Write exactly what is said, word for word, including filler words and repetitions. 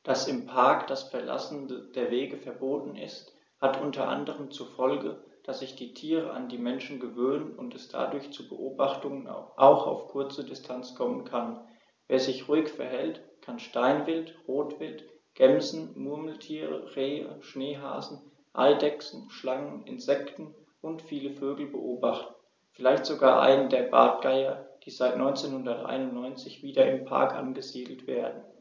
Dass im Park das Verlassen der Wege verboten ist, hat unter anderem zur Folge, dass sich die Tiere an die Menschen gewöhnen und es dadurch zu Beobachtungen auch auf kurze Distanz kommen kann. Wer sich ruhig verhält, kann Steinwild, Rotwild, Gämsen, Murmeltiere, Rehe, Schneehasen, Eidechsen, Schlangen, Insekten und viele Vögel beobachten, vielleicht sogar einen der Bartgeier, die seit neunzehnhunderteinundneunzig wieder im Park angesiedelt werden.